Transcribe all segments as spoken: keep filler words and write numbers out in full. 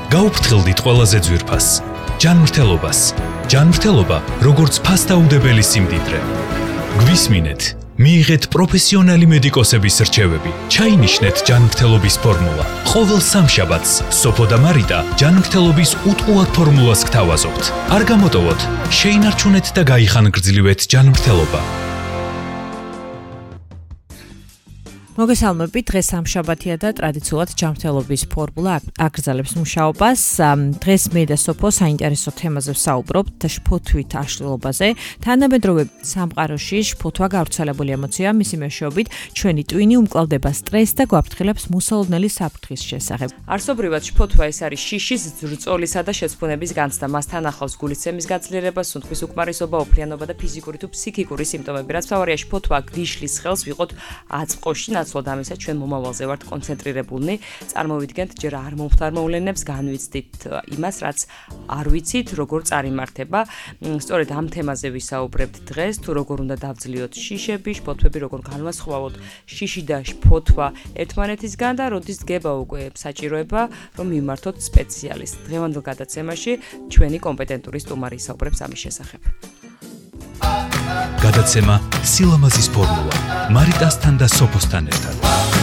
გაუფრთხილდით ყველაზე ძვირფას, ჯანმრთელობას. ჯანმრთელობა, როგორც ფასდაუდებელი სიმდიდრე. გვისმინეთ, მიიღეთ პროფესიონალი მედიკოსების რჩევები, ჩაინიშნეთ ჯანმრთელობის ფორმულა. ყოველ სამშაბათს სოფო და მარიტა ჯანმრთელობის უტყუარ ფორმულას გთავაზობთ. არ გამოტოვოთ, შეინარჩუნეთ და გაიხანგრძლივეთ ჯანმრთელობა. მოგესალმებით, დღეს სამშაბათია და ტრადიციულად ჯანმრთელობის ფორმულა აკრძალებს მუშაობას. დღეს მე და სოფო საინტერესო თემაზე ვსაუბრობთ და შფოთვით აშლილობაზე. თანამედროვე სამყაროში შფოთვა გავრცელებული ემოცია, მისი მეშვეობით ჩვენი ტვინი უმკლავდება სტრესს და გვაფრთხილებს მოსალოდნელი საფრთხის შესახებ. არსობრივად შფოთვა ეს არის შიშის, ზრწოლისა და შეცვენების განცდა. მასთან ახლავს გულისცემის გაძლიერება, სუნთქვის უკმარისობა, ოფლიანობა და ფიზიკური თუ ფსიქიკური სიმპტომები. რაც მთავარია, შფოთვა გიშლის ხელს ვიყოთ აწმყოში. ნაცვლად ამისა ჩვენ მომავალზე ვართ კონცენტრირებულნი, წარმოვიდგენთ ჯერ არ მომხდარ მოვლენებს, განვიცდით იმას, რაც არ ვიცით, როგორ წარიმართება. სწორედ ამ თემაზე ვისაუბრებთ დღეს, თუ როგორ უნდა დავძლიოთ შიშები, შფოთვები, როგორ განვასხვაოთ შიში და შფოთვა ერთმანეთისგან და როდის დგება უკვე საჭიროება, რომ მიმართოთ სპეციალისტს. დღევანდელ გადაცემაში ჩვენი კომპეტენტური სტუმარი ისაუბრებს ამის შესახებ. გადაცემა სილამაზის ფორმულა მარიტასთან და სოფოსთან ერთად.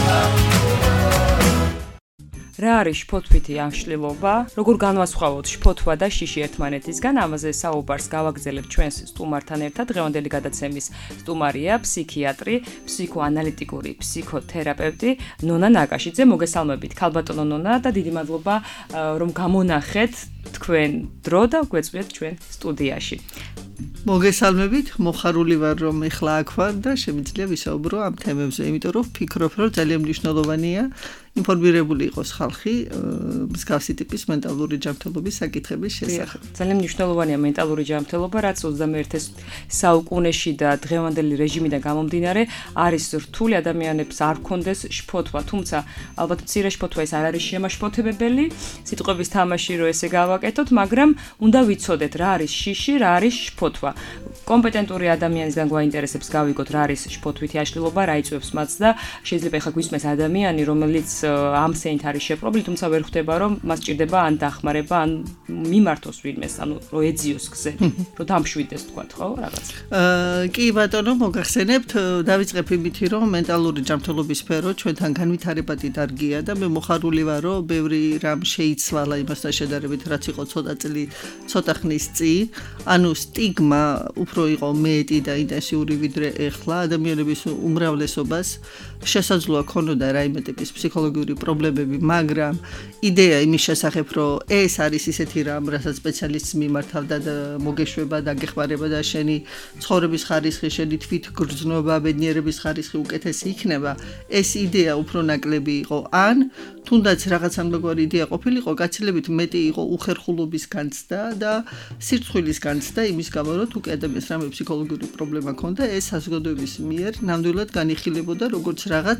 რა არის შფოთვითი აშლილობა? როგორ განვასხვაოთ შფოთვა და შიში ერთმანეთისგან? ამაზე საუბარს გავაგრძელებთ ჩვენს სტუმართან ერთად. დღევანდელი გადაცემის სტუმარია ფსიქიატრი, ფსიქოანალიტიკური ფსიქოთერაპევტი ნონა ნაკაშიძე. მოგესალმებით, ქალბატონო ნონა და დიდი მადლობა რომ გამონახეთ თქვენ დრო და გვეწვიეთ ჩვენ სტუდიაში. მოგესალმებით, მოხარული ვარ რომ ეხლა აქ ვარ და შემიძლია ვისაუბრო ამ თემებზე, იმიტომ რომ ვფიქრობ, რომ ძალიან მნიშვნელოვანია ინფორმირებული იყოს ხალხი მსგავსი ტიპის მენტალური ჯანმრთელობის საკითხების შესახებ. ძალიან მნიშვნელოვანია მენტალური ჯანმრთელობა, რაც ოცდამეერთე საუკუნეში და დღევანდელი რეჟიმიდან გამომდინარე არის რთული ადამიანებს არ გქონდეს შფოთვა, თუმცა ალბათ მცირე შფოთვა ეს არ არის შემაშფოთებებელი, სიტყვების თამაში რო ესე გავაკეთოთ, მაგრამ უნდა ვიცოდეთ რა არის შიში, რა არის შფოთვა. კომპეტენტური ადამიანისგან გვაინტერესებს გავიგოთ რა არის შფოთვითი აშლილობა, რა იწვევს მას და შეიძლება ეხლა გვისმეს ადამიანი, რომელიც ამ სენით არის შეპრობილი, თუმცა ვერ ხვდება რომ მას ჭირდება ან დახმარება, ან მიმართოს ვინმეს, ანუ რო ეძიოს გზე, რო დამშვიდეს თქვათ, ხო, რაღაც. აა კი ბატონო, მოგახსენებთ, დავიწყებ იმითი რომ მენტალური ჯანმრთელობის სფერო ჩვენთან განვითარებადი დარგია და მე მოხარული ვარ რომ ბევრი რამ შეიცვალა იმასთან შედარებით, რაც იყო ცოტა წელი, ცოტა ხნის წინ, ანუ სტიგმა უფრო იყო მეტი და ინტენსიური ვიდრე ეხლა ადამიანების უმრავლესობას შესაძლოა ქონოდა რაიმე ტიპის ფსიქოლოგიური პრობლემები, მაგრამ იდეა იმის შესახებ, რომ ეს არის ისეთი რამ, რასაც სპეციალისტს მიმართავდა და მოგეშვება და გეხმარება და შენი ცხოვრების ხარისხი, შენი თვითგრძნობა, ბედნიერების ხარისხი უკეთესი იქნება, ეს იდეა უფრო ნაკლები იყო. ან თუნდაც რაღაც ამგვარი იდეა ყოფილიყო, გაცილებით მეტი იყო უხერხულობის განცდა და სირცხვილის განცდა იმის გამო, რომ თუ კი ადამიანს რამე ფსიქოლოგიური პრობლემა ჰქონდა, ეს საზოგადოების მიერ ნამდვილად განიხილებოდა როგორც რაღაც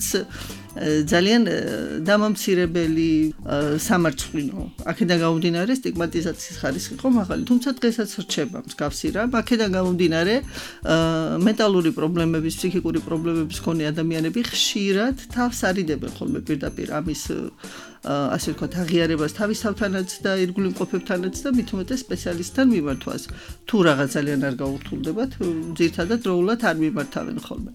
ძალიან დამამცირებელი სამარცხვინო. აქედან გამომდინარე სტიგმატიზაციის ხარისხი იყო მაღალი, თუმცა დღესაც რჩება მსგავსი რამ. აქედან გამომდინარე მენტალური პრობლემების, ფსიქიკური პრობლემების მქონე ადამიანები ხშირად თავს არიდებენ ხოლმე პირდაპირ ამის ასე ვთქვათ, აღიარებას თავის თავთანაც და ირგვლივ მყოფებთანაც და მით უმეტეს სპეციალისტთან მიმართვას. თუ რაღაც ძალიან არ გაურთულდებათ, ძირითადად დროულად არ მიმართავენ ხოლმე.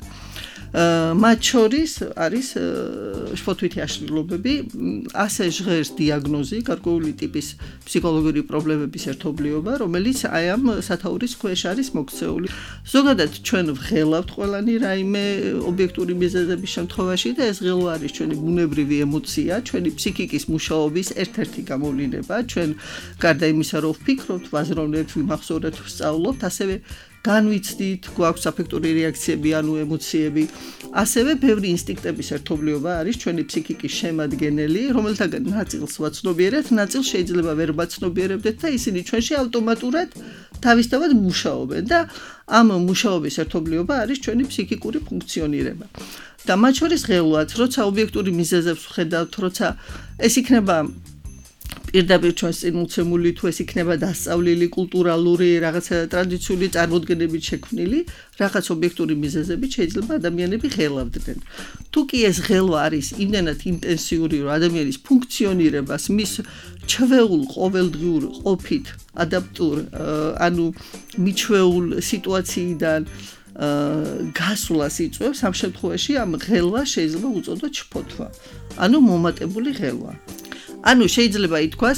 მათ შორის არის შფოთვითი აშლილობები, ასე ჟღერს დიაგნოზი, გარკვეული ტიპის ფსიქოლოგიური პრობლემების ერთობლიობა, რომელიც აი ამ სათაურის ქვეშ არის მოქცეული. ზოგადად ჩვენ ვღელავთ ყველანი რაიმე ობიექტური მიზეზების შემთხვევაში და ეს ღელვა არის ჩვენი ბუნებრივი ემოცია, ჩვენი ფსიქიკის მუშაობის ერთ-ერთი გამოვლინება. ჩვენ გარდა იმისა, რომ ვფიქრობთ, ვაზროვნებთ, ვიმახსოვრებთ, ვსწავლობთ, ასევე განვიცდით, გვაქვს აფექტური რეაქციები, ანუ ემოციები. ასევე ბევრი ინსტინქტების ერთობლიობა არის ჩვენი ფსიქიკის შემადგენელი, რომელთაგან ნაწილს ვაცნობიერებთ, ნაწილს შეიძლება ვერ ვაცნობიერებდეთ და ისინი ჩვენში ავტომატურად თავისთავად მუშაობენ და ამ მუშაობის ერთობლიობა არის ჩვენი ფსიქიკური ფუნქციონირება. და მათ შორის ღელვაც, როცა ობიექტური მიზეზებს ვხედავთ, როცა ეს იქნება პირდაპირ ჩვენს წინ მოცემული თუ ეს იქნება დასწავლილი კულტურალური რაღაცა ტრადიციული წარმოდგენებით შექმნილი რაღაც ობიექტური მიზეზებით შეიძლება ადამიანები ღელავდნენ. თუ კი ეს ღელვა არის იმდენად ინტენსიური, რომ ადამიანის ფუნქციონირებას მის ჩვეულ ყოველდღიურ ყოფით ადაპტურ ანუ მიჩვეულ სიტუაციიდან გასვლას იწვევს, ამ შემთხვევაში ამ ღელვას შეიძლება უწოდოთ შფოთვა. ანუ მომატებული ღელვა. ანუ შეიძლება ითქვას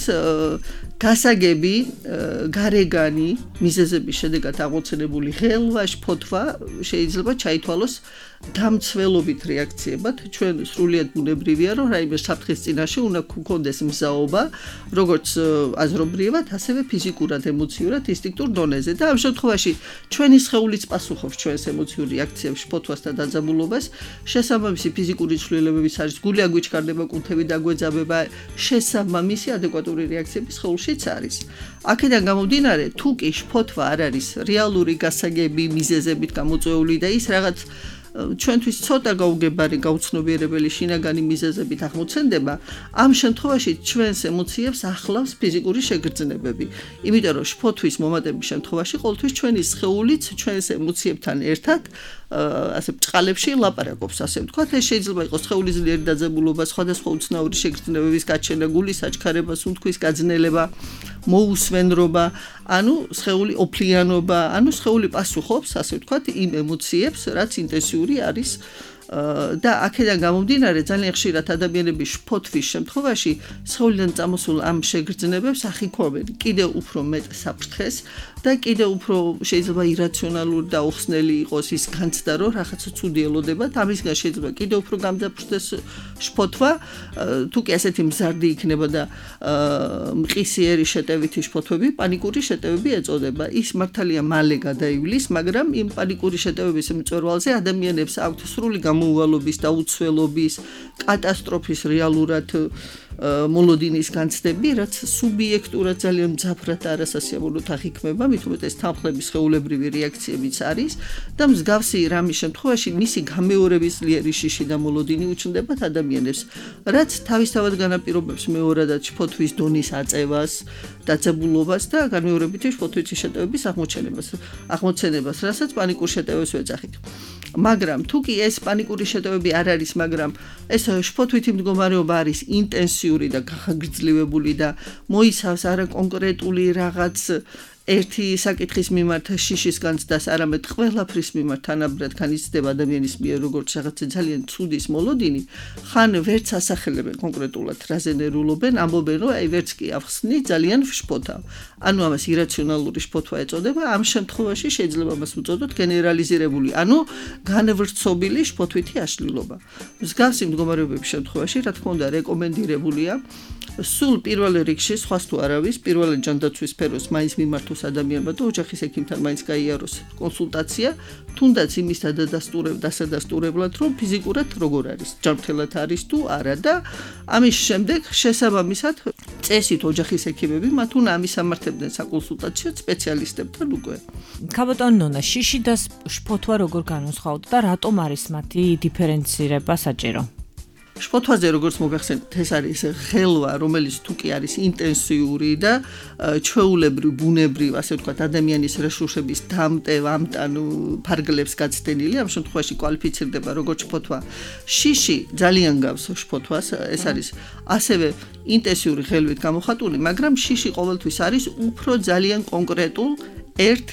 გასაგები, გარეგანი მიზეზების შედეგად აღმოცენებული ღელვა, შფოთვა შეიძლება ჩაითვალოს დამცველობით რეაქციებად. ჩვენ სრულიად ბუნებრივია, რომ რაიმე საფრთხის წინაშე უნდა გქონდეს მზაობა, როგორც აზრობრივად, ასევე ფიზიკურად, ემოციურად, ინსტინქტურ დონეზე. და ამ შემთხვევაში ჩვენი სხეულიც პასუხობს ჩვენს ემოციურ რეაქციებს, შფოთვას და დაძაბულობას. შესაბამისი ფიზიკური ცვლილებებიც არის, გული აგვიჩქარდება, კუნთები დაგვეძაბება, შესაბამისი ადეკვატური რეაქციები სხეულშიც არის. აქედან გამომდინარე, თუ კი შფოთვა არ არის რეალური გასაგები მიზეზებით გამოწვეული და ის რაღაც ჩვენთვის ცოტა გაუგებარი გაუცნობიერებელი შინაგანი მიზეზებით აღმოცენდება, ამ შემთხვევაში ჩვენს ემოციებს ახლავს ფიზიკური შეგრძნებები. იმიტომ რომ შფოთვის მომატების შემთხვევაში ყოველთვის ჩვენი სხეულიც ჩვენს ემოციებთან ერთად ასე ბჭყალებში ლაპარაკობს, ასე ვთქვათ, ეს შეიძლება იყოს სხეულის ძლიერი დაძაბულობა, სხვადასხვა უცნაური შეგრძნებების გაჩენა, გულის აჩქარება, სუნთქვის გაძნელება, მოუსვენრობა, ანუ სხეული ოფლიანობა, ანუ სხეული პასუხობს, ასე ვთქვათ, იმ ემოციებს, რაც ინტენსიური არის და აქედან გამომდინარე ძალიან ხშირად ადამიანების შფოთვის შემთხვევაში სხეულიდან წამოსულ ამ შეგრძნებებს ახიქვამენ კიდევ უფრო მეტ საფრთხეს და კიდევ უფრო შეიძლება ირაციონალური და უხსნელი იყოს ის განცდა, რომ რაღაცა ცუდი ელოდებათ, ამისგან შეიძლება კიდევ უფრო გამძაფრდეს შფოთვა, თუ კი ასეთი მზარდი იქნება და მყისიერი შეტევითი შფოთვები, პანიკური შეტევები ეწოდება. ის მართალია მალე გადაივლის, მაგრამ იმ პანიკური შეტევების მწვერვალზე ადამიანებს აქვთ სრული გამოუვალობის და უცველობის, კატასტროფის რეალურად მოლოდინის განცდები, რაც სუბიექტურად ძალიან მძაფრად და არასასიამოვნოდ აღიქმება, მით უმეტეს თანხლების სხეულებრივი რეაქციებიც არის და მსგავსი რამის შემთხვევაში მისი გამეორების ძლიერი შიში და მოლოდინი უჩნდებათ ადამიანებს, რაც თავისთავად განაპირობებს მეორადად შფოთვის დონის აწევას, დაძაბულობას და განმეორებითი შფოთვითი შეტევების აღმოჩენებას, აღმოცენებას, რასაც პანიკურ შეტევებს ვეძახით. მაგრამ თუ კი ეს პანიკური შეტევები არ არის, მაგრამ ეს შფოთვითი მდგომარეობა არის ინტენსიური და გაგრძელებული და მოიცავს არა კონკრეტული რაღაც ერთი საკითხის მიმართ შიშის განცდას, არამედ ყველაფრის მიმართ თანაბრად განიცდება ადამიანის მიერ როგორც რაღაცა ძალიან ცუდის მოლოდინი, ხან ვერც ასახელებენ კონკრეტულად რაზე ნერულობენ, ამბობენ, რომ აი ვერც კი ახსნი ძალიან შფოთავ. ანუ ამას ირაციონალური შფოთვა ეწოდება, ამ შემთხვევაში შეიძლება მას უწოდოთ გენერალიზირებული, ანუ განვრცობილი შფოთვითი აშლილობა. მსგავსი მდგომარეობების შემთხვევაში, რა თქმა უნდა, რეკომენდირებულია სულ პირველ რიგში სხვას თუ არავის, პირველად ჯანდაცვის სფეროს მაინც მიმართოს ადამიანმა და ოჯახის ექიმთან მაინც გაიაროს კონსულტაცია, თუნდაც იმის დადასტურებ დასადასტურებლად, რომ ფიზიკურად როგორ არის, ჯანმრთელად არის თუ არა და ამის შემდეგ შესაბამისად წესით ოჯახის ექიმები მათ უნდა ამისამართებდნენ საკონსულტაციო სპეციალისტებთან უკვე. ქაბატონ ნონა, შიში და შფოთვა როგორ განსხვავდება და რატომ არის მათი დიფერენცირება საჭირო? შფოთვაზე როგორც მოგახსენეთ, ეს არის ღელვა, რომელიც თუ კი არის ინტენსიური და ჩვეულებრივ, ბუნებრივ, ასე ვთქვათ, ადამიანის რესურსების დამტევ ამტან ფარგლებს გაცდენილი, ამ შემთხვევაში კვალიფიცირდება როგორც შფოთვა. შიში ძალიან გავს შფოთვას, ეს არის ასევე ინტენსიური ღელვით გამოხატული, მაგრამ შიში ყოველთვის არის უფრო ძალიან კონკრეტულ ერთ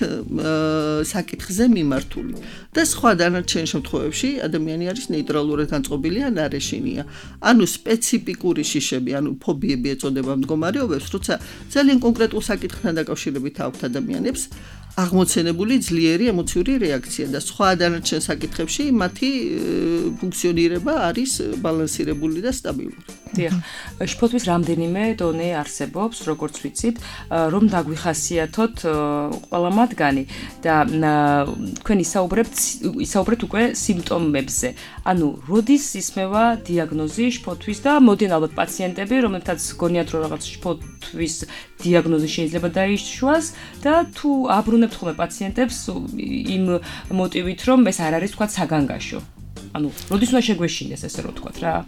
საკითხზე მიმართული და სხვა დანარჩენ შემთხვევებში ადამიანი არის ნეიტრალურად განწყობილი ან არეშინია. ანუ სპეციფიკური შიშები, ანუ ფობიები ეწოდება მდგომარეობებს, როცა ძალიან კონკრეტულ საკითხთან დაკავშირებით აქვთ ადამიანებს აღმოცენებული ძლიერი ემოციური რეაქცია და სხვა დანარჩენ საკითხებში მათი ფუნქციონირება არის ბალანსირებული და სტაბილური. დიახ, შფოთვის რამდენიმე დონე არსებობს, როგორც ვიცით, რომ დაგვიხასიათოთ ყველა მათგანი და თქვენ ისაუბრებთ ისაუბრეთ უკვე სიმპტომებზე. ანუ როდის ისმევა დიაგნოზი შფოთვის და მოდნენ ალბათ პაციენტები, რომლებთაც გონიათ რომ რაღაც შფოთვის დიაგნოზი შეიძლება დაიშვა და თუ აბრუნებთ ხოლმე პაციენტებს იმ მოტივით, რომ ეს არ არის თქვა საგანგაშო. ანუ როდის უნდა შეგვეშინდეს ესე რომ თქვა რა?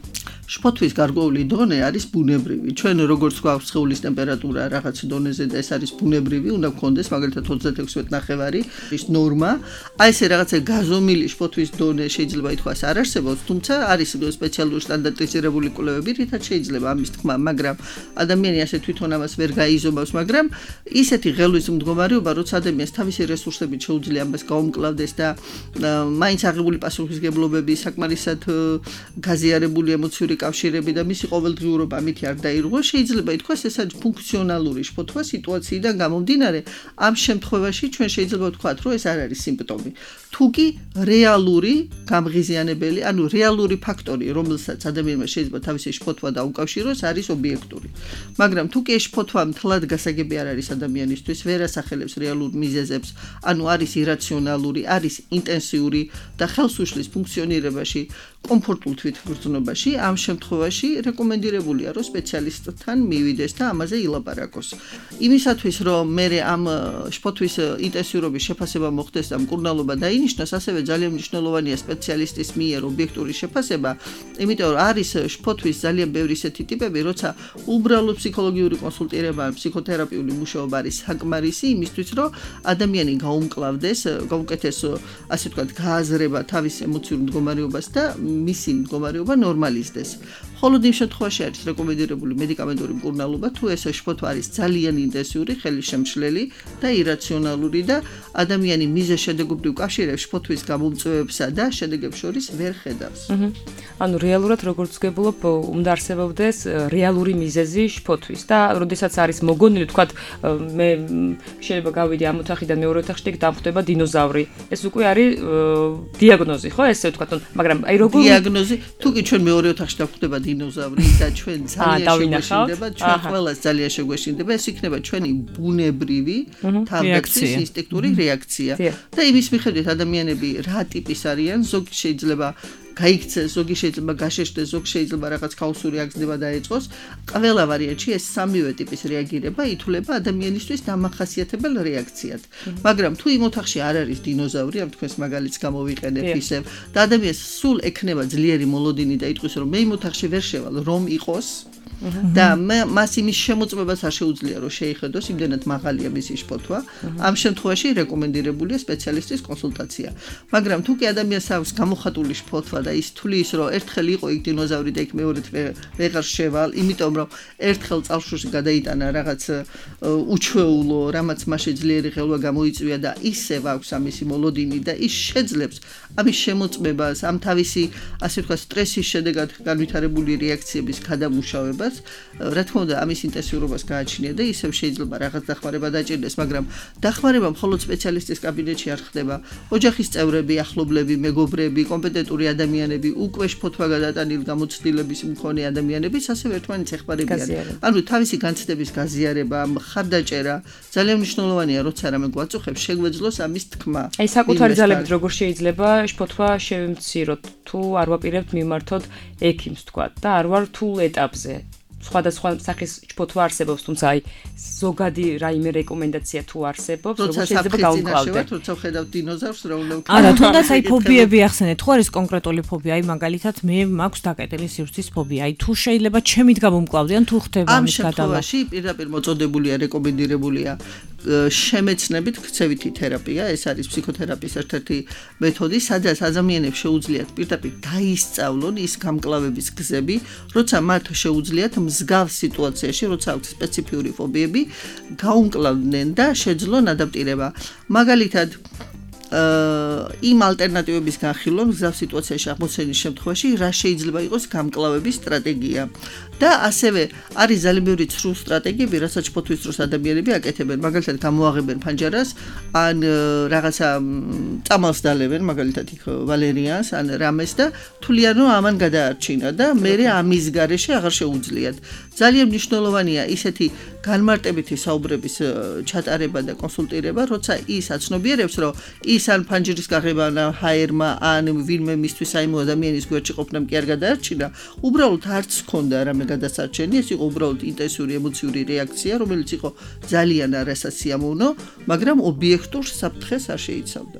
შფოთვის გარკვეული დონე არის ბუნებრივი. ჩვენ როგორც გვაქვს სხეულის ტემპერატურა რაღაც დონეზე და ეს არის ბუნებრივი, უნდა გქონდეს მაგალითად ოცდაექვსი ნახევარი ის ნორმა. აი ესე რაღაცა გაზომილი შფოთვის დონე შეიძლება ითქვას არ არსებობს, თუმცა არის სპეციალური სტანდარტიზირებული კვლევები, რითაც შეიძლება ამის თქმა, მაგრამ ადამიანი ასე თვითონ ამას ვერ გაიზომავს, მაგრამ ისეთი ღელვის მდგომარეობა, როცა ადამიანს თავისი რესურსებით შეუძლია ამას გაუმკლავდეს და მაინც აღებული პასუხისგებლობები, საკმარისად გაზიარებული ემოციური კავშირები და მისი ყოველდღიურობა ამითი არ დაირღვა, შეიძლება ითქვას ეს არის ფუნქციონალური შფოთვა სიტუაციიდან გამომდინარე. ამ შემთხვევაში ჩვენ შეიძლება ვთქვათ, რომ ეს არ არის სიმპტომი. თუ კი რეალური გამღიზიანებელი, ანუ რეალური ფაქტორი, რომელსაც ადამიანმა შეიძლება თავისი შფოთვა დაუკავშიროს, არის ობიექტური. მაგრამ თუ კი ეს შფოთვა მთლად გასაგები არ არის ადამიანისთვის, ვერ ასახელებს რეალურ მიზეზებს, ანუ არის ირაციონალური, არის ინტენსიური და ხელს უშლის ფუნქციონირებაში, კომფორტულ თვითგრძნობაში, ამ შემთხვევაში რეკომენდირებულია, რომ სპეციალისტთან მივიდეს და ამაზე ილაპარაკოს. იმისათვის, რომ მე ამ შფოთვის ინტენსიურობის შეფასება მოხდეს და მკურნალობა დაინიშნოს, ასევე ძალიან მნიშვნელოვანია სპეციალისტის მიერ ობიექტური შეფასება, იმიტომ რომ არის შფოთვის ძალიან ბევრი ისეთი ტიპები, როცა უბრალოდ ფსიქოლოგიური კონსულტირება ან ფსიქოთერაპიული მუშაობა არის საკმარისი იმისთვის, რომ ადამიანი გაუმკლავდეს, გაუკეთეს, ასე ვთქვათ, გააზრება თავის ემოციურ მდგომარეობას და მისი მდგომარეობა ნორმალიზდეს. ხოლო იმ შემთხვევაში არის რეკომენდირებული მედიკამენტური მკურნალობა, თუ ეს შფოთვა არის ძალიან ინტენსიური, ხელისშემშლელი და ირაციონალური და ადამიანი მიზეზ-შედეგობრივ კავშირებს შფოთვის გამომწვევებსა და შედეგებს შორის ვერ ხედავს. ანუ რეალურად როგორც ვგებულობ, უნდა არსებობდეს რეალური მიზეზი შფოთვის და როდესაც არის მოგონილი, თქვათ, მე შეიძლება გავიდე ამ ოთახიდან მეორე ოთახში და დამხვდება დინოზავრი. ეს უკვე არის დიაგნოზი, ხო, ესე ვთქვათ, მაგრამ აი როგორ დიაგნოზი, თუ კი ჩვენ მეორე ოთახში დავხვდება დინოზავრი და ჩვენ ძალიან შეგვეშინდება, ჩვენ ყველას ძალიან შეგვეშინდება, ეს იქნება ჩვენი ბუნებრივი თავდაცვის ინსტინქტური რეაქცია. და იმის მიხედვით ადამიანები რა ტიპის არიან, ზოგი შეიძლება გაიქცეს, ზოგი შეიძლება გაშეშდეს, ზოგი შეიძლება რაღაც ქაოსური აგზნება დაეწყოს. ყველა ვარიანტში ეს სამივე ტიპის რეაგირება ითვლება ადამიანისთვის დამახასიათებელ რეაქციად. მაგრამ თუ იმ ოთახში არ არის დინოზავრი, ამ თქვენს მაგალითს გამოვიყენებ ისევ და ადამიანს სულ ექნება ძლიერი მოლოდინი და იტყვის, რომ მე იმ ოთახში ვერ შევალ, რომ იყოს და მას იმის შემოწმებას არ შეუძლია, რომ შეიხედოს, იმდენად მაღალია მისი შფოთვა. ამ შემთხვევაში რეკომენდირებულია სპეციალისტის კონსულტაცია. მაგრამ თუ კი ადამიანს აქვს გამოხატული შფოთვა და ის თulis, რომ ერთხელ იყო იქ დინოზავრი და იქ მეორედ ვეღარ შევალ, იმიტომ რომ ერთხელ წალშუში გადაიტანა რაღაც უჩვეულო, რამაც მასში ძლიერი ღელვა გამოიწვია და ისევ აქვს ამისი მოლოდინი და ის შეძლებს ამის შემოწმებას, ამ თავისი, ასე ვთქვათ, სტრესის შედეგად განვითარებული რეაქციების გადამუშავებას. რა თქმა უნდა, ამის ინტენსიურობას გააჩნია და ისევ შეიძლება რაღაც დახმარება დაჭირდეს, მაგრამ დახმარება მხოლოდ სპეციალისტის კაბინეტში არ ხდება. ოჯახის წევრები, ახლობლები, მეგობრები, კომპეტენტური ადამიანები, უკვე შფოთვა გადატანილი გამოცდილების მქონე ადამიანებიც ასევე ერთმანეთს ეხმარებიან. ანუ თავისი განცდების გაზიარება, მხარდაჭერა ძალიან მნიშვნელოვანია, როცა რამე გვაწუხებს, შეგვეძლოს ამის თქმა. აი საკუთარი ძალებით როგორ შეიძლება შფოთვა შევიმციროთ, თუ არ ვაპირებთ მიმართოთ ექიმს, თქვა და არ ვარ რთულ ეტაპზე. სხვადასხვა სახის შფოთვა არსებობს, თუმცა აი ზოგადი რაიმე რეკომენდაცია თუ არსებობს, როგორ შეიძლება გავუკლავდეთ. როცა ვხედავთ დინოზავრს, რა უნდა ვქნა. არა, თუნდაც აი ფობიები ახსენეთ, თუ არის კონკრეტული ფობია, აი მაგალითად მე მაქვს დაკეტილი სივრცის ფობია. აი თუ შეიძლება ჩემით გამომკლავდიან, თუ ხდება ამის გადავა. ამ შემთხვევაში პირდაპირ მოწოდებულია, რეკომენდირებულია შემეცნებით ქცევითი თერაპია, ეს არის ფსიქოთერაპიის ერთ-ერთი მეთოდი, სადაც ადამიანებს შეუძლიათ პირდაპირ დაისწავლონ ის გამკლავების გზები, როცა მათ შეუძლიათ მსგავს სიტუაციაში, როცა აქვს სპეციფიური ფობიები, გაუმკლავდნენ და შეძლონ ადაპტირება. მაგალითად, იმ ალტერნატივების განხილვა მსგავს სიტუაციაში აღმოცენის შემთხვევაში, რა შეიძლება იყოს გამკლავების სტრატეგია. და ასევე არის ძალიან ბევრი ცრუ სტრატეგიები, რასაც შფოთვის დროს ადამიანები აკეთებენ. მაგალითად, გამოაღებენ ფანჯარას, ან რაღაცა წამალს დალევენ, მაგალითად, იქ ვალერიანს, ან რამეს და თვლიან, რომ ამან გადაარჩინა და მერე ამის გარეშე აღარ შეუძლიათ. ძალიან მნიშვნელოვანია ისეთი განმარტებითი საუბრების ჩატარება და კონსულტირება, როცა ის აცნობიერებს, რომ ის ან ფანჯრის გაღება, ან ჰაერმა, ან ვინმე მისთვის აიმო ადამიანის გვერდში ყოფნამ კი არ გადაარჩინა, უბრალოდ არც ჰქონდა რამე გადასარჩენი, ეს იყო უბრალოდ ინტენსიური ემოციური რეაქცია, რომელიც იყო ძალიან არასასიამოვნო, მაგრამ ობიექტურ საფრთხეს არ შეიცავდა.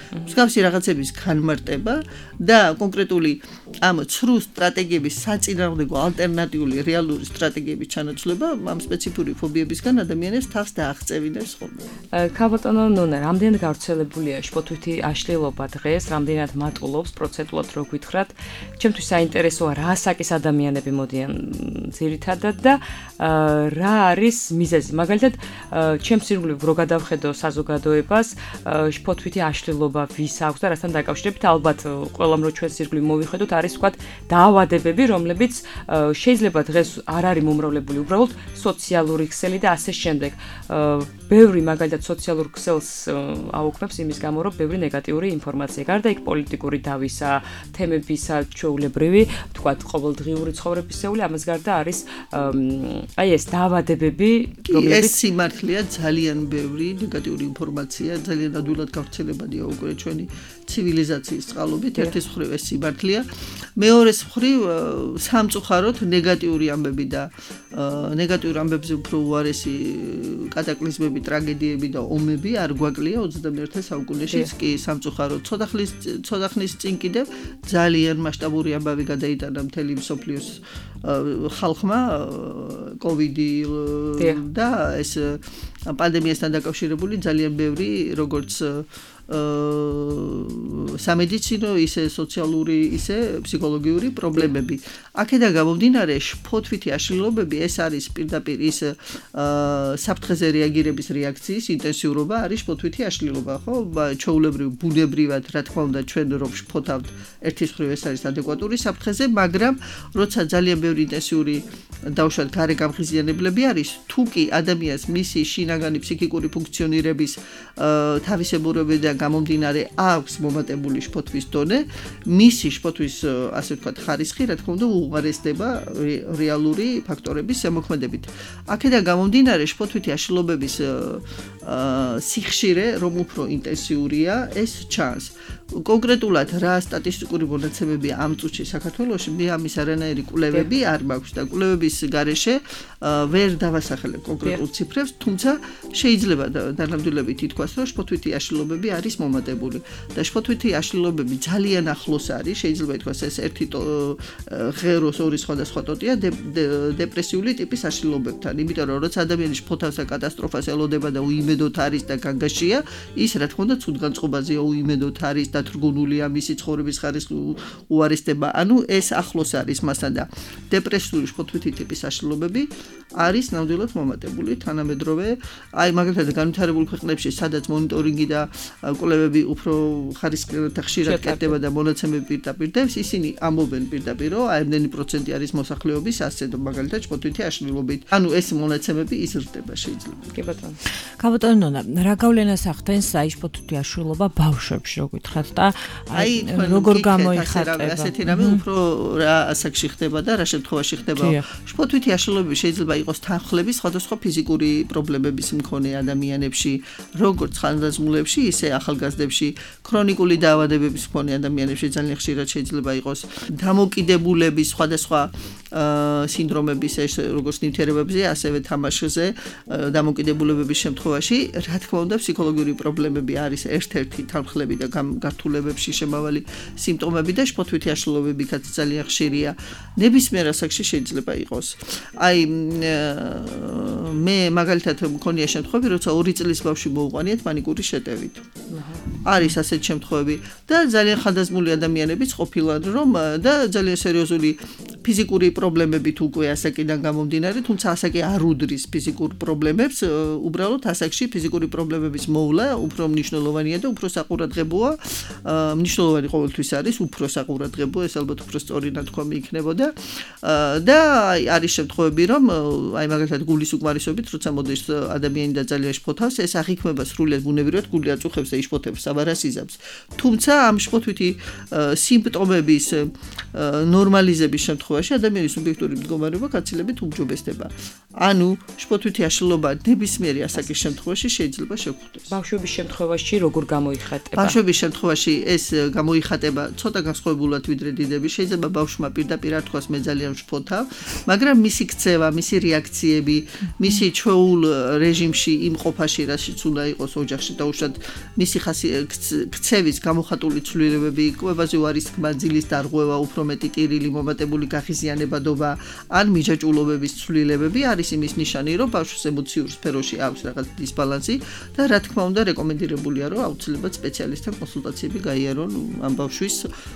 მსგავსი რაღაცების განმარტება და კონკრეტული ამ ცრუ სტრატეგიების საწინააღმდეგო ალტერნატიული რეალური სტრატეგიების ჩანაცვლება ამ სპეციფიური ფობიებისგან ადამიანებს თავს დააღწევინებს ხოლმე. ქალბატონო ნონა, რამდენად გავრცელებულია შფოთვითი აშლილობა დღეს, რამდენად მატულობს პროცენტულად რო გითხრათ? ჩემთვის საინტერესოა რა ასაკის ადამიანები მოდიან ძირითადად და რა არის მიზეზი? მაგალითად, ჩემს ირგვლივ რო გადავხედო საზოგადოებას, შფოთვითი აშლილობა ვის აქვს და რასთან დაკავშირებით ალბათ ყველამ რო ჩვენს ირგვლივ მოვიხედოთ, არის ვთქვათ დაავადებები, რომლებიც შეიძლება დღეს არ არის მომრავლებული, უბრალოდ სოციალური ქსელი და ასე შემდეგ. ბევრი მაგალითად სოციალურ ქსელს აუქმებს იმის გამო, რომ ბევრი ნეგატიური ინფორმაცია, გარდა იქ პოლიტიკური დავისა, თემებისა, ჩვეულებრივი, ვთქვათ ყოველდღიური ცხოვრებისეული, ამას გარდა არის აი ეს დაავადებები, რომლებიც ეს სიმართლეა, ძალიან ბევრი ნეგატიური ინფორმაცია, ძალიან ადვილად გავრცელებადია უკვე ჩვენი ცივილიზაციის წყალობით, ერთის მხრივ ეს სიმართლეა, მეორეს მხრივ სამწუხაროდ ნეგატიური ამბები და ნეგატიურ ამბებზე უფრო უარესი კატაკლიზმები, ტრაგედიები და ომები არ გვაკლია ოცდამეერთე საუკუნეშიც კი სამწუხაროდ ცოტა ხნის ცოტა ხნის წინ კიდევ ძალიან მასშტაბური ამბავი გადაიტანა მთელი მსოფლიოს ხალხმა კოვიდი და ეს პანდემიასთან დაკავშირებული ძალიან ბევრი როგორც სამედიცინო, ისე სოციალური, ისე ფსიქოლოგიური პრობლემები. აქედან გამომდინარე, შფოთვითი აშლილობები ეს არის პირდაპირ ის საფრთხეზე რეაგირების რეაქციის ინტენსიურობა არის შფოთვითი აშლილობა, ხო? ჩვეულებრივ ბუნებრივად, რა თქმა უნდა, ჩვენ რომ შფოთავთ, ერთის მხრივ ეს არის ადეკვატური საფრთხეზე, მაგრამ როცა ძალიან ბევრი ინტენსიური დავუშვათ გარე გამხიზიანებლები არის, თუ კი ადამიანს მისი შინაგანი ფსიქიკური ფუნქციონირების თავისებურებიდან გამომდინარე აქვს მომატებული შფოთვის დონე, მისი შფოთვის ასე ვთქვათ ხარისხი, რა თქმა უნდა, უღარესდება რეალური ფაქტორების ზემოქმედებით. აქედან გამომდინარე შფოთვითი აშლილობების სიხშირე, რომ უფრო ინტენსიურია, ეს ჩანს. კონკრეტულად რა სტატისტიკური მონაცემები ამ წუთში საქართველოში, მე ამის არანაირი კვლევები არ მაქვს და კვლევების გარეშე ვერ დავასახელებ კონკრეტულ ციფრებს, თუმცა შეიძლება დანამდვილებით ითქვას, რომ შფოთვითი აშლილობები არის მომატებული და შფოთვითი აშლილობები ძალიან ახლოს არის, შეიძლება ითქვას ეს ერთი ღეროს ორი სხვადასხვა ტოტია დეპრესიული ტიპის აშლილობებთან, იმიტომ რომ როცა ადამიანი შფოთავს და კატასტროფას ელოდება და უიმედოდ არის და განგაშია, ის რა თქმა უნდა ცუდგანწყობაზეა, უიმედოდ არის და თრგუნულია მისი ცხოვრების ხარისხი უარესდება. ანუ ეს ახლოს არის მასთან და დეპრესიული შფოთვითი ტიპის აშლილობები არის ნამდვილად მომატებული თანამედროვე, აი მაგალითად განვითარებულ ქვეყნებში, სადაც მონიტორინგი და კვლევები უფრო ხარისხიანად და ხშირად კეთდება და მონაცემები პირდაპირ დევს, ისინი ამბობენ პირდაპირ, რომ აი ამდენი პროცენტი არის მოსახლეობის ასეთ მაგალითად შფოთვითი აშლილობით. ანუ ეს მონაცემები იზრდება შეიძლება. კი ბატონო. ქალბატონო, რა გავლენას ახდენს აი შფოთვითი აშლილობა ბავშვებში, რო გითხრათ და აი როგორ გამოიხატება? ასეთი რამე უფრო რა ასაკში ხდება და რა შემთხვევაში ხდება. შფოთვითი აშლილობები შეიძლება იყოს თანხლების სხვადასხვა ფიზიკური პრობლემების მქონე ადამიანებში, როგორც ხანძაზმულებში, ისე ახალგაზრდებში, ქრონიკული დაავადებების მქონე ადამიანებში ძალიან ხშირად შეიძლება იყოს დამოკიდებულების სხვადასხვა სინდრომების, ეს როგორც ნივთიერებებზე, ასევე თამაშზე დამოკიდებულებების შემთხვევაში, რა თქმა უნდა, ფსიქოლოგიური პრობლემები არის ერთ-ერთი თანხლები და გართულებებში შემავალი სიმპტომები და შფოთვითი აშლილობებიც ძალიან ხშირია. ნებისმიერ ასაკში შეიძლება იყოს. აი მე მაგალითად მქონია შემთხვევები, როცა ორი წლის ბავშვი მოუყვანიათ პანიკური შეტევით. არის ასეთ შემთხვევები და ძალიან ხანდაზმული ადამიანებიც ყოფილან, რომ და ძალიან სერიოზული ფიზიკური პრობლემებით უკვე ასაკიდან გამომდინარე, თუმცა ასაკი არ უდრის ფიზიკურ პრობლემებს, უბრალოდ ასაკში ფიზიკური პრობლემების მოვლა უფრო მნიშვნელოვანია და უფრო საყურადღებოა. მნიშვნელოვანი ყოველთვის არის, უფრო საყურადღებოა, ეს ალბათ უფრო სწორი ნათქვამი იქნებოდა. და არის შემთხვევები, რომ აი მაგალითად გულის უკმარისობით, როცა მოდის ადამიანი და ძალიან შფოთავს, ეს აღიქმება სრულიად ბუნებრივად, გული აწუხებს და იშფოთებს, საბარას იზამს. თუმცა ამ შფოთვითი სიმპტომების ნორმალიზების შემთხვევაში ადამიანის სუბიექტური მდგომარეობა გაცილებით უმჯობესდება. ანუ შფოთვითი აშლილობა ნებისმიერი ასაკის შემთხვევაში შეიძლება შეგხვდეს. ბავშვების შემთხვევაში როგორ გამოიხატება? ბავშვების შემთხვევაში ეს გამოიხატება ცოტა განსხვავებულად ვიდრე დიდები. შეიძლება ბავშვმა პირდაპირ არ თქვას მე ძალიან შფოთავ, მაგრამ მისი ქცევა, მისი რეაქციები, მისი ჩვეულ რეჟიმში იმყოფაში, რასაც უნდა იყოს ოჯახში და უშუალოდ მისი ქცევის გამოხატული ცვლილებები, კვებაზე არის თქმა, ძილის დარღვევა, უფრო მეტი ტირილი, მომატებული გაღიზიანებადობა, ან მიჯაჭვულობების ცვლილებები არის იმის ნიშანი, რომ ბავშვს ემოციურ სფეროში აქვს რაღაც დისბალანსი და რა თქმა უნდა რეკომენდირებულია, რომ აუცილებლად სპეციალისტთან კონსულტაციები გაიარონ ამ ბავშვის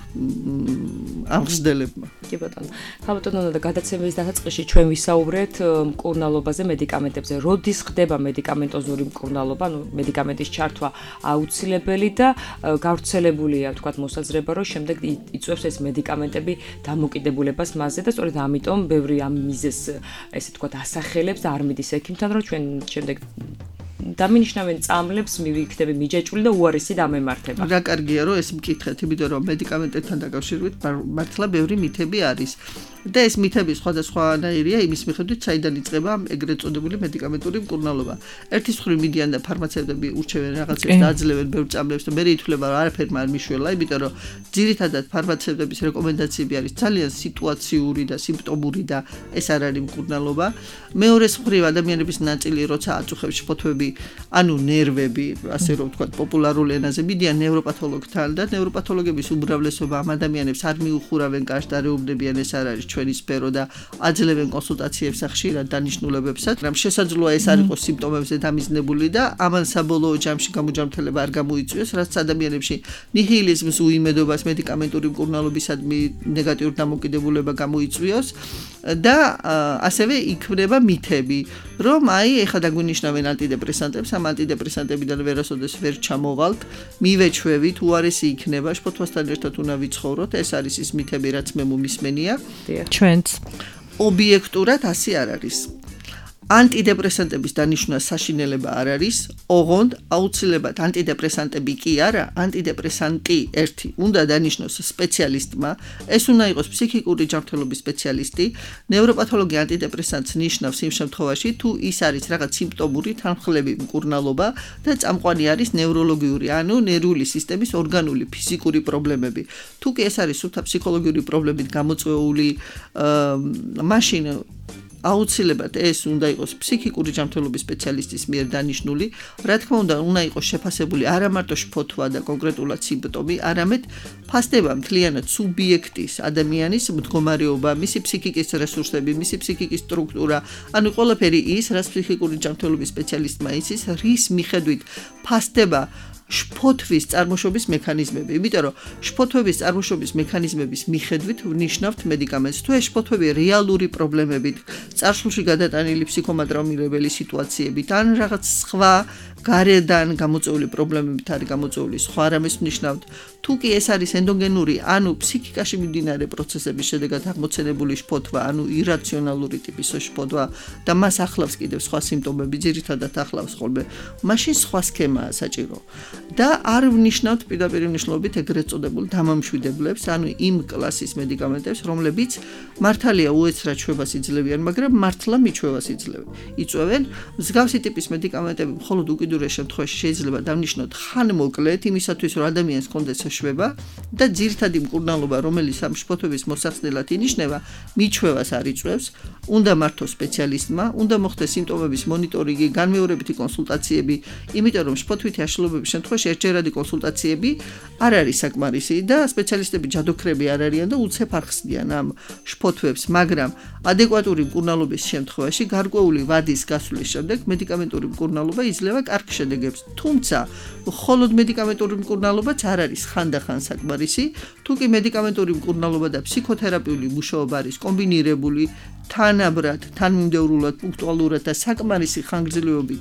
ამღზრდელებმა. კი ბატონო. ხალბატონო და გადაცემის დასაწყისში ჩვენ ვისაუბრეთ მკურნალობაზე, მედიკამენტებზე. როდის ხდება მედიკამენტოზური მკურნალობა, ანუ მედიკამენტის ჩართვა აუცილებელი და გავრცელებულია, თქვათ, მოსაზრება, რომ შემდეგ იწვევს ეს მედიკამენტები დამოკიდებულებას მასზე და სწორედ ამიტომ ბევრი ამ მიზეზს ესე თქვათ ასახელებს და არ მიდის ექიმთან, რომ ჩვენ შემდეგ დამინიშნავენ წამლებს მივიქნები მიჯაჭვული და უარესი დამემართება. რა კარგია რომ ეს მკითხეთ, იმიტომ რომ მედიკამენტებთან დაკავშირებით მართლა ბევრი მითები არის. და ეს მითები სხვადასხვანაირია იმის მიხედვით, საიდან იწყება ეგრეთ წოდებული მედიკამენტური მკურნალობა. ერთის მხრივ მიდიან და ფარმაცევტები ურჩევენ რაღაცებს და აძლევენ ბევრ წამლებს და მე ითვლება რომ არაფერმა არ მიშველა, იმიტომ რომ ძირითადად ფარმაცევტების რეკომენდაციები არის ძალიან სიტუაციური და სიმპტომური და ეს არ არის მკურნალობა. მეორეს მხრივ ადამიანების ნაწილი როცა აწუხებს შფოთვები, ანუ ნერვები, ასე რომ ვთქვათ, პოპულარულ ენაზე მიდიან ნევროპათოლოგთან და ნევროპათოლოგების უმრავლესობა ამ ადამიანებს არ მიუხურავენ კარს და რეუბნებიან ეს არ არის ჩვენი სფერო და აძლევენ კონსულტაციებს ხშირად დანიშნულებებსაც, მაგრამ შესაძლოა ეს არ იყოს სიმპტომებზე დამიზნებული და ამან საბოლოო ჯამში გამოჯამრთელება არ გამოიწვიოს, რაც ადამიანებში ნიჰილიზმს, უიმედობას, მედიკამენტური მკურნალობისადმი ნეგატიურ დამოკიდებულება გამოიწვიოს და ასევე იქმნება მითები, რომ აი ეხლა დაგვინიშნავენ ანტიდეპრესანტებს, ამ ანტიდეპრესანტებიდან ვერასოდეს ვერ ჩამოვალთ, მივეჩვევით, უარესი იქნება, შფოთვასთან ერთად უნდა ვიცხოვროთ, ეს არის ის მითები, რაც მე მომისმენია. ჩვენც ობიექტურად ასე არ არის. ანტიდეპრესანტების დანიშნვა საშინელება არ არის, ოღონდ აუცილებლად ანტიდეპრესანტები კი არა, ანტიდეპრესანტი ერთი უნდა დანიშნოს სპეციალისტმა, ეს უნდა იყოს ფსიქიკური ჯანმრთელობის სპეციალისტი, ნევროპათოლოგი ანტიდეპრესანტს ნიშნავს იმ შემთხვევაში, თუ ის არის რაღაც სიმპტომური თანხლები მკურნალობა და წამყვანი არის ნევროლოგიური, ანუ ნერვული სისტემის ორგანული ფიზიკური პრობლემები. თუ კი ეს არის სულთა ფსიქოლოგიური პრობლემით გამოწვეული, მაშინ აუცილებლად ეს უნდა იყოს ფსიქიკური ჯანმრთელობის სპეციალისტის მიერ დანიშნული, რა თქმა უნდა, უნდა იყოს შეფასებული არა მარტო შფოთვა და კონკრეტულად სიმპტომი, არამედ ფასდება მთლიანად სუბიექტის, ადამიანის მდგომარეობა, მისი ფსიქიკის რესურსები, მისი ფსიქიკის სტრუქტურა, ანუ ყველაფერი ის, რაც ფსიქიკური ჯანმრთელობის სპეციალისტმა იცის, რის მიხედვით ფასდება შფოთვის წარმოშობის მექანიზმები, იმიტომ რომ შფოთვების წარმოშობის მექანიზმების მიხედვით ვნიშნავთ მედიკამენტს. თუ ეს შფოთვები რეალური პრობლემებით, წარსულში გადატანილი ფსიქომატრაუმირებელი სიტუაციებით, ან რაღაც სხვა გარედან გამოწვეული პრობლემებით არის გამოწვეული სხვა რამეს ვნიშნავთ. თუ კი ეს არის ენდოგენური, ანუ ფსიქიკაში მიმდინარე პროცესების შედეგად აღმოცენებული შფოთვა, ანუ ირაციონალური ტიპის შფოთვა და მას ახლავს კიდევ სხვა სიმპტომები, ძირითადად ახლავს ხოლმე, მაშინ სხვა სქემაა საჭირო. და არ ვნიშნავთ პირდაპირ მნიშვნელობით ეგრეთ წოდებულ დამამშვიდებლებს, ანუ იმ კლასის მედიკამენტებს, რომლებიც მართალია უეცრად ჩვევას იძლევიან, მაგრამ მართლა მიჩვევას იწვევენ. მსგავსი ტიპის მედიკამენტები მხოლოდ უკიდურეს შემთხვევაში შეიძლება დავნიშნოთ ხანმოკლედ, იმისათვის რომ ადამიანს კონდეს შვება და ძირითადი მკურნალობა, რომელიც ამ შფოთვების მოსახსნელად ინიშნება, მიჩვევას არ იწვევს, უნდა მართოს სპეციალისტმა, უნდა მოხდეს სიმპტომების მონიტორინგი, განმეორებითი კონსულტაციები, იმიტომ რომ შფოთვითი აშლილობების შემთხვევაში ერთჯერადი კონსულტაციები არ არის საკმარისი და სპეციალისტები ჯადოქრები არ არიან და უცებ არ ხსნიან ამ შფოთვებს, მაგრამ ადეკვატური მკურნალობის შემთხვევაში გარკვეული ვადის გასვლის შემდეგ მედიკამენტური მკურნალობა იძლევა კარგ შედეგებს. თუმცა, მხოლოდ მედიკამენტური მკურნალობაც არ არის ხანდახან საკმარისი, თუ კი მედიკამენტური მკურნალობა და ფსიქოთერაპიული მუშაობა არის კომბინირებული, თანაბრად, თანმიმდევრულად, პუნქტუალურად და საკმარისი ხანგრძლივობით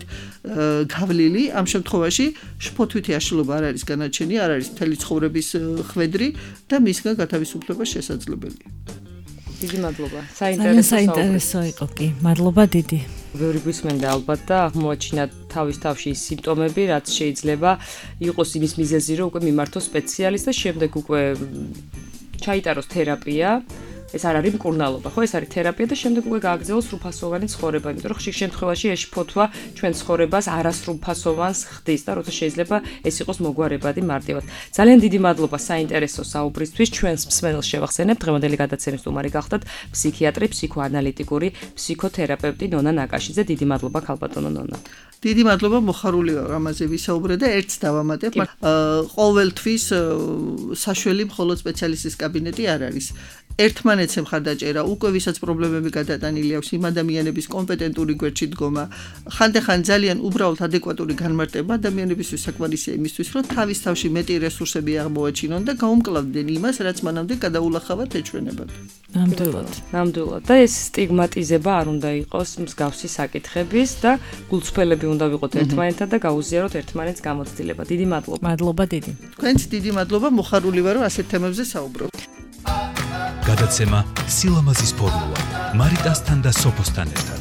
გავლილი, ამ შემთხვევაში შფოთვითი აშლილობა არ არის განაჩენი, არ არის მთელი ცხოვრების ხვედრი და მისგან გათავისუფლება შესაძლებელია. დიდი მადლობა. საინტერესო იყო კი. მადლობა დიდი. ბევრი გვისმენდა ალბათ და აღმოაჩინა თავის თავში ის სიმპტომები, რაც შეიძლება იყოს იმის მიზეზი, რომ უკვე მიმართოს სპეციალისტს და შემდეგ უკვე ჩაიტაროს თერაპია. ეს არ არის მკურნალობა, ხო, ეს არის თერაპია და შემდეგ უკვე გააგრძელოს სრულფასოვანი ცხოვრება, იმიტომ რომ ხშირ შემთხვევაში ეს ფოთვა ჩვენ ცხოვრებას არასრულფასოვანს ხდის და როცა შეიძლება ეს იყოს მოგვარებადი მარტივად. ძალიან დიდი მადლობა საინტერესო საუბრისთვის. ჩვენს მსმენელს შევახსენებ, დღევანდელი გადაცემის სტუმარი გახდათ ფსიქიატრი, ფსიქოანალიტიკური ფსიქოთერაპევტი ნონა ნაკაშიძე. დიდი მადლობა ქალბატონო ნონა. დიდი მადლობა, მოხარული ვარ ამაზე ვისაუბრე და ერთს დავამატებ. ყოველთვის საშველი მხოლოდ სპეციალისტის კაბინეტი არ არის. ერთმანეთს ემხარდაჭერა, უკვე ვისაც პრობლემები გადატანილი აქვს, იმ ადამიანების კომპეტენტური გვერდში დგომა, ხანდახან ძალიან უბრალოდ ადეკვატური განმარტება ადამიანებისთვის საკმარისია იმისთვის, რომ თავის თავში მეტი რესურსები აღმოაჩინონ და გაუმკლავდნენ იმას, რაც მანამდე გადაულახავად ეჩვენებათ. ნამდვილად. ნამდვილად. და ეს სტიგმატიზება არ უნდა იყოს მსგავსი საკითხების და გულწრფელები უნდა ვიყოთ ერთმანეთთან და გაუზიაროთ ერთმანეთს გამოცდილება. დიდი მადლობა. მადლობა დიდი. თქვენც დიდი მადლობა, მოხარული ვარ, რომ ასეთ თემებზე საუბრობთ. გადაცემა სილამაზის ფორმულა მარიტასთან და სოფოსთან ერთად.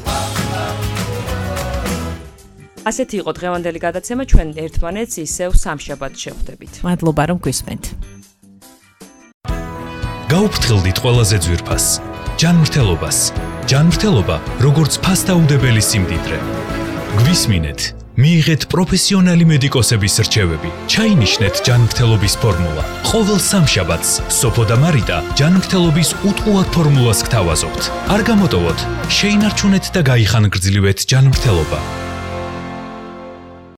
ასეთი იყო დღევანდელი გადაცემა, ჩვენ ერთმანეთს ისევ სამშაბათს შევხვდებით. მადლობა რომ გვისმენთ. გაუფრთხილდით ყველაზე ძვირფას ჯანმრთელობას. ჯანმრთელობა როგორც ფასდაუდებელი სიმდიდრე. გვისმინეთ, მიიღეთ პროფესიონალი მედიკოსების რჩევები. ჩაინიშნეთ ჯანმრთელობის ფორმულა. ყოველ სამშაბათს სოფო და მარიტა ჯანმრთელობის უტყუად ფორმულას გთავაზობთ. არ გამოტოვოთ, შეინარჩუნეთ და გაიხანგრძლივეთ ჯანმრთელობა.